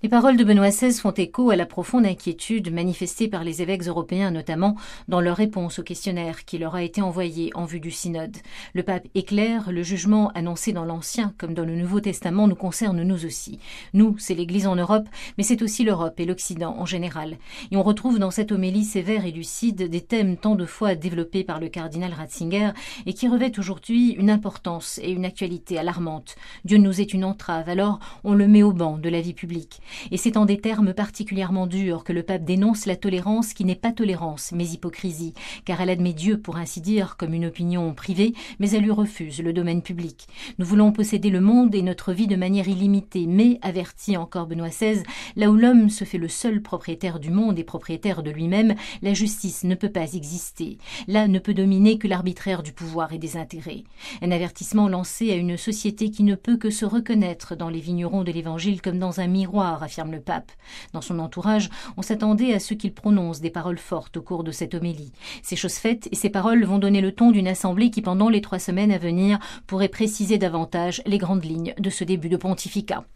paroles de Benoît XVI font écho à la profonde inquiétude manifestée par les évêques européens, notamment dans leur réponse au questionnaire qui leur a été envoyé en vue du synode. Le pape est clair, le jugement annoncé dans l'Ancien comme dans le Nouveau Testament nous concerne nous aussi. Nous, c'est l'Église en Europe, mais c'est aussi l'Europe et l'Occident en général. Et on retrouve dans cette homélie sévère et lucide des thèmes tant de fois développés par le cardinal Ratzinger et qui revêtent aujourd'hui une importance et une actualité alarmante. Dieu nous est une entrave, alors on le met au banc de la vie publique. Et c'est en des termes particulièrement durs que le pape dénonce la tolérance qui n'est pas tolérance, mais hypocrisie, car elle admet Dieu, pour ainsi dire, comme une opinion privée, mais elle lui refuse le domaine public. Nous voulons posséder le monde et notre vie de manière illimitée, mais, avertit encore Benoît XVI, là où l'homme se fait le seul propriétaire du monde et propriétaire de lui-même, la justice ne peut pas exister. Là ne peut dominer que l'arbitraire du pouvoir et des intérêts. Un avertissement lancé à une société qui ne peut que se reconnaître dans les vignerons de l'Évangile comme dans un miroir, affirme le pape. Dans son entourage, on s'attendait à ce qu'il prononce des paroles fortes au cours de cette homélie. Ces choses faites et ces paroles vont donner le ton d'une assemblée qui, pendant les 3 semaines à venir, pourrait préciser davantage les grandes lignes de ce début de pontificat.